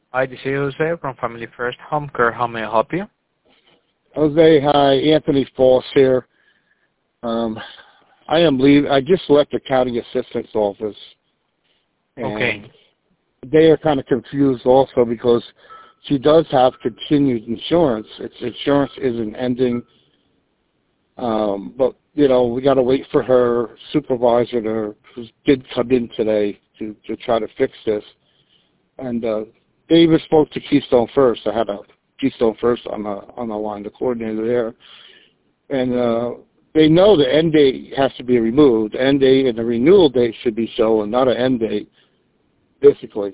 Hi, this is Jose from Family First Home Care. How may I help you? Jose, hi. Anthony Foss here. I am leaving. I just left the county assistant's office, and Okay. they are kind of confused also because she does have continued insurance. Its insurance isn't ending, but we got to wait for her supervisor who did come in today to try to fix this. And they even spoke to Keystone First. I had a Keystone First on the line, the coordinator there, and they know the end date has to be removed. The end date and the renewal date should be shown, not an end date, basically.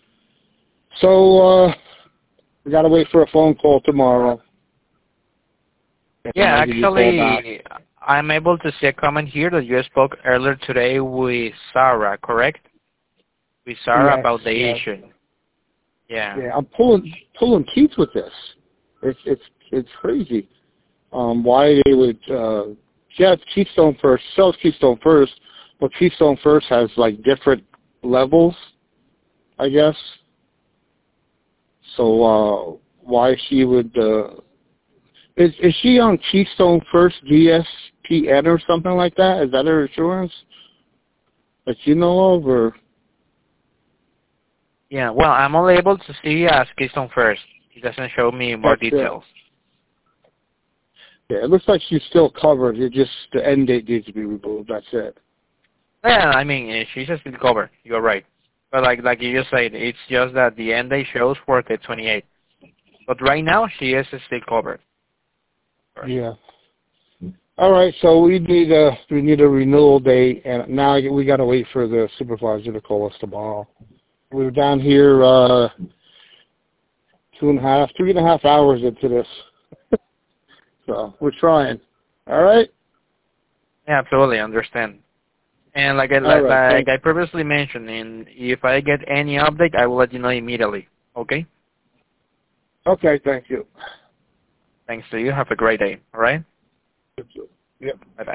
So we got to wait for a phone call tomorrow. Yeah, actually, I'm able to see a comment here that you spoke earlier today with Sarah, correct? With Sarah Yes, about the yes. issue. Yeah. Yeah, I'm pulling teeth with this. It's crazy. Why they would it's Keystone First, sells Keystone First, but Keystone First has like different levels, I guess. So why she would is she on Keystone First GSPN or something like that? Is that her insurance that you know of, or? Yeah, well, I'm only able to see as Keystone First. It doesn't show me more That's details. Yeah, it looks like she's still covered. It just the end date needs to be removed. That's it. Yeah, I mean, she's still covered. You're right. But like you just said, it's just that the end date shows for the 28th. But right now, she is still covered. Yeah. All right, so we need a renewal date, and now we got to wait for the supervisor to call us tomorrow. We were down here 3.5 hours into this, so we're trying. All right. Yeah, absolutely, understand. And like I previously mentioned, and if I get any update, I will let you know immediately. Okay? Okay. Thank you. Thanks to you. Have a great day. All right? Thank you. Yep. Bye-bye.